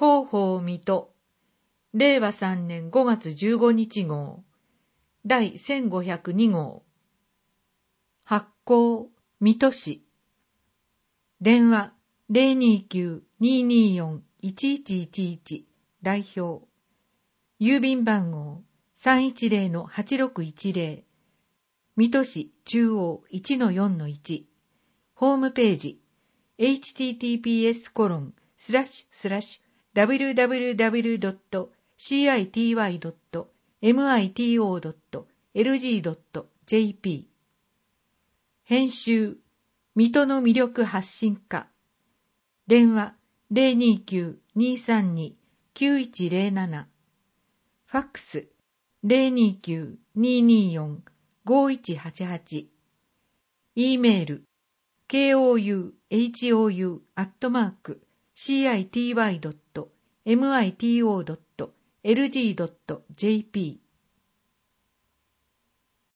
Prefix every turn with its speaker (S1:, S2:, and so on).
S1: 広報水戸令和3年5月15日号第1502号発行水戸市電話 029-224-1111 代表郵便番号 310-8610 水戸市中央 1-4-1 ホームページ https://www.city.mito.lg.jp 編集水戸の魅力発信課電話 029-232-9107 ファックス 029-224-5188 E メール kouhou@city.mito.lg.jp